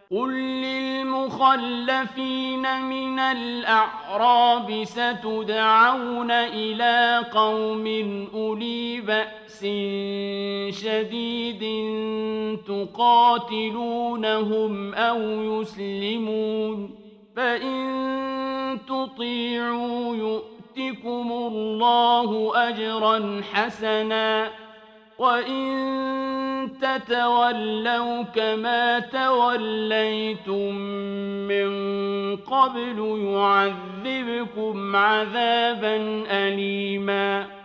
قل للمخلفين من الأعراب ستدعون إلى قوم أولي بأس شديد تقاتلونهم أو يسلمون فإن تطيعوا يؤتكم الله أجرا حسنا وإن تتولوا كما توليتم من قبل يعذبكم عذابا أليما